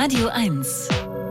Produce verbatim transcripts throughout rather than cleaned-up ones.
Radio eins.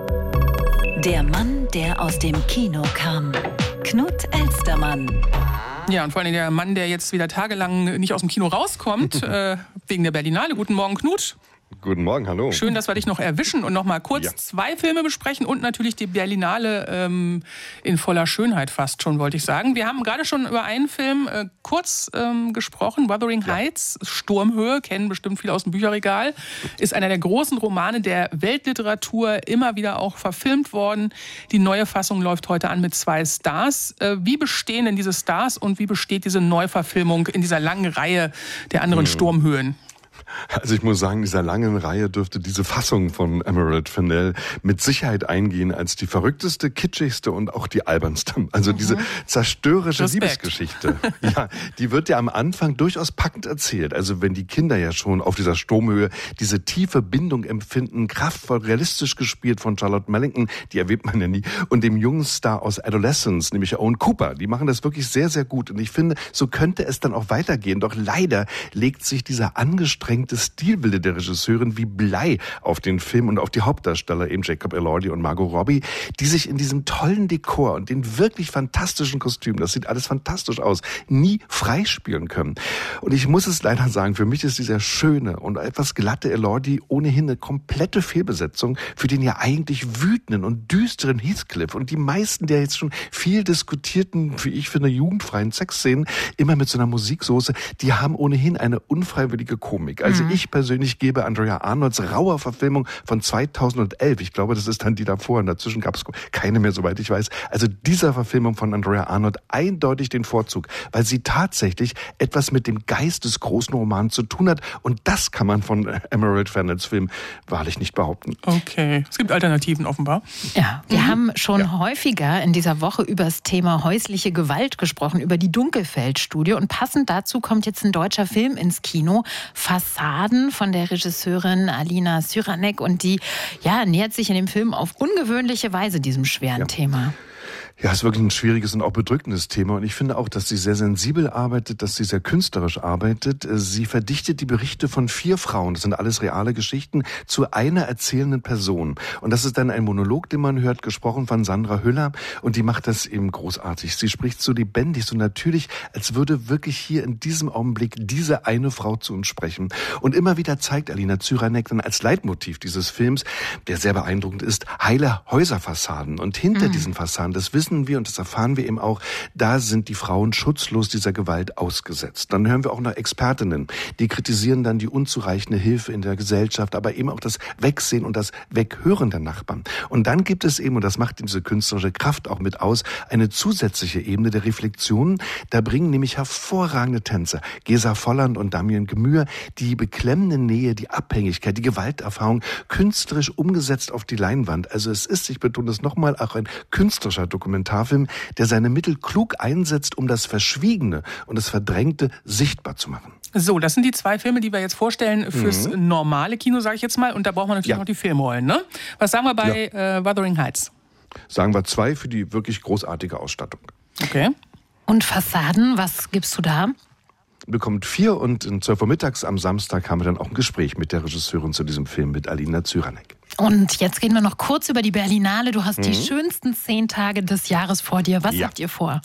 Der Mann, der aus dem Kino kam. Knut Elstermann. Ja, und vor allem der Mann, der jetzt wieder tagelang nicht aus dem Kino rauskommt, äh, wegen der Berlinale. Guten Morgen, Knut. Guten Morgen, hallo. Schön, dass wir dich noch erwischen und noch mal kurz ja. zwei Filme besprechen und natürlich die Berlinale ähm, in voller Schönheit fast schon, wollte ich sagen. Wir haben gerade schon über einen Film äh, kurz ähm, gesprochen, Wuthering ja. Heights, Sturmhöhe, kennen bestimmt viele aus dem Bücherregal, ist einer der großen Romane der Weltliteratur, immer wieder auch verfilmt worden. Die neue Fassung läuft heute an mit zwei Stars. Äh, wie bestehen denn diese Stars und wie besteht diese Neuverfilmung in dieser langen Reihe der anderen hm. Sturmhöhen? Also ich muss sagen, in dieser langen Reihe dürfte diese Fassung von Emerald Fennell mit Sicherheit eingehen als die verrückteste, kitschigste und auch die albernste. Also mhm. diese zerstörerische Respekt. Liebesgeschichte. Ja, die wird ja am Anfang durchaus packend erzählt. Also wenn die Kinder ja schon auf dieser Sturmhöhe diese tiefe Bindung empfinden, kraftvoll, realistisch gespielt von Charlotte Mellington, die erwähnt man ja nie, und dem jungen Star aus Adolescence, nämlich Owen Cooper. Die machen das wirklich sehr, sehr gut. Und ich finde, so könnte es dann auch weitergehen. Doch leider legt sich dieser angestrengte Stilbilde der Regisseurin wie Blei auf den Film und auf die Hauptdarsteller, eben Jacob Elordi und Margot Robbie, die sich in diesem tollen Dekor und den wirklich fantastischen Kostümen, das sieht alles fantastisch aus, nie freispielen können. Und ich muss es leider sagen, für mich ist dieser schöne und etwas glatte Elordi ohnehin eine komplette Fehlbesetzung für den ja eigentlich wütenden und düsteren Heathcliff und die meisten der jetzt schon viel diskutierten, wie ich finde, jugendfreien Sexszenen, immer mit so einer Musiksoße, die haben ohnehin eine unfreiwillige Komik. Also ich persönlich gebe Andrea Arnolds rauer Verfilmung von zweitausendelf, ich glaube, das ist dann die davor, und dazwischen gab es keine mehr, soweit ich weiß, also dieser Verfilmung von Andrea Arnold eindeutig den Vorzug, weil sie tatsächlich etwas mit dem Geist des großen Romans zu tun hat, und das kann man von Emerald Fennells Film wahrlich nicht behaupten. Okay, es gibt Alternativen offenbar. Ja, wir mhm. haben schon ja. häufiger in dieser Woche über das Thema häusliche Gewalt gesprochen, über die Dunkelfeld-Studie, und passend dazu kommt jetzt ein deutscher Film ins Kino, Fassaden von der Regisseurin Alina Syranek, und die ja, nähert sich in dem Film auf ungewöhnliche Weise diesem schweren ja. Thema. Ja, es ist wirklich ein schwieriges und auch bedrückendes Thema. Und ich finde auch, dass sie sehr sensibel arbeitet, dass sie sehr künstlerisch arbeitet. Sie verdichtet die Berichte von vier Frauen, das sind alles reale Geschichten, zu einer erzählenden Person. Und das ist dann ein Monolog, den man hört, gesprochen von Sandra Hüller. Und die macht das eben großartig. Sie spricht so lebendig, so natürlich, als würde wirklich hier in diesem Augenblick diese eine Frau zu uns sprechen. Und immer wieder zeigt Alina Syranek dann als Leitmotiv dieses Films, der sehr beeindruckend ist, heile Häuserfassaden. Und hinter mhm. diesen Fassaden, das wissen wir und das erfahren wir eben auch, da sind die Frauen schutzlos dieser Gewalt ausgesetzt. Dann hören wir auch noch Expertinnen, die kritisieren dann die unzureichende Hilfe in der Gesellschaft, aber eben auch das Wegsehen und das Weghören der Nachbarn. Und dann gibt es eben, und das macht diese künstlerische Kraft auch mit aus, eine zusätzliche Ebene der Reflexion. Da bringen nämlich hervorragende Tänzer, Gesa Volland und Damien Gemür, die beklemmende Nähe, die Abhängigkeit, die Gewalterfahrung künstlerisch umgesetzt auf die Leinwand. Also es ist, ich betone das nochmal, auch ein künstlerischer Dokumentarfilm, der seine Mittel klug einsetzt, um das Verschwiegene und das Verdrängte sichtbar zu machen. So, das sind die zwei Filme, die wir jetzt vorstellen fürs mhm. normale Kino, sage ich jetzt mal. Und da braucht man natürlich ja. noch die Filmrollen, ne? Was sagen wir bei ja. äh, Wuthering Heights? Sagen wir zwei für die wirklich großartige Ausstattung. Okay. Und Fassaden, was gibst du da? Bekommt vier, und um zwölf Uhr mittags am Samstag haben wir dann auch ein Gespräch mit der Regisseurin zu diesem Film, mit Alina Syranek. Und jetzt reden wir noch kurz über die Berlinale. Du hast mhm. die schönsten zehn Tage des Jahres vor dir. Was ja. habt ihr vor?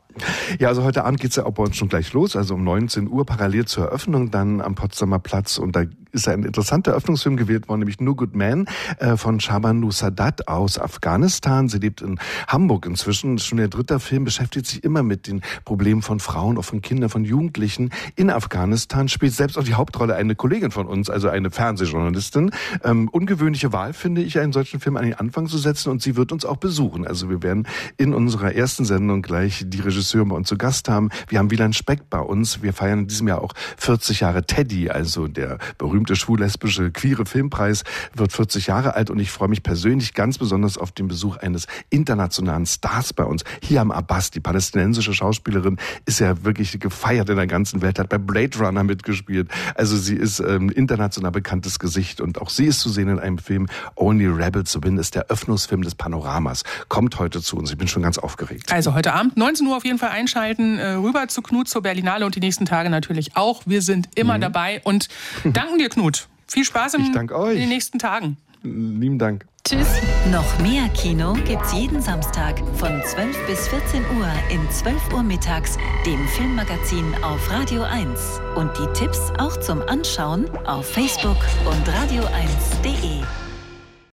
Ja, also heute Abend geht's ja auch bei uns schon gleich los, also um neunzehn Uhr parallel zur Eröffnung dann am Potsdamer Platz, und da ist ein interessanter Eröffnungsfilm gewählt worden, nämlich No Good Man äh, von Shabnam Sadat aus Afghanistan. Sie lebt in Hamburg inzwischen, das ist schon der dritte Film, beschäftigt sich immer mit den Problemen von Frauen, auch von Kindern, von Jugendlichen in Afghanistan, spielt selbst auch die Hauptrolle eine Kollegin von uns, also eine Fernsehjournalistin. Ähm, ungewöhnliche Wahl, finde ich, einen solchen Film an den Anfang zu setzen, und sie wird uns auch besuchen. Also wir werden in unserer ersten Sendung gleich die Regisseurin bei uns zu Gast haben. Wir haben Wieland Speck bei uns. Wir feiern in diesem Jahr auch vierzig Jahre Teddy, also der berühmte schwul-lesbische queere Filmpreis, wird vierzig Jahre alt, und ich freue mich persönlich ganz besonders auf den Besuch eines internationalen Stars bei uns. Hiam Abbas, die palästinensische Schauspielerin, ist ja wirklich gefeiert in der ganzen Welt, hat bei Blade Runner mitgespielt. Also sie ist ähm, international bekanntes Gesicht, und auch sie ist zu sehen in einem Film, Only Rebels Win, ist der Öffnungsfilm des Panoramas. Kommt heute zu uns, ich bin schon ganz aufgeregt. Also heute Abend, neunzehn Uhr auf jeden Fall einschalten, äh, rüber zu Knut, zur Berlinale, und die nächsten Tage natürlich auch. Wir sind immer mhm. dabei und danken dir, Knut. Viel Spaß im, ich danke euch. in den nächsten Tagen. Lieben Dank. Tschüss. Noch mehr Kino gibt's jeden Samstag von zwölf bis vierzehn Uhr in zwölf Uhr mittags, dem Filmmagazin auf Radio eins. Und die Tipps auch zum Anschauen auf Facebook und radio eins punkt de.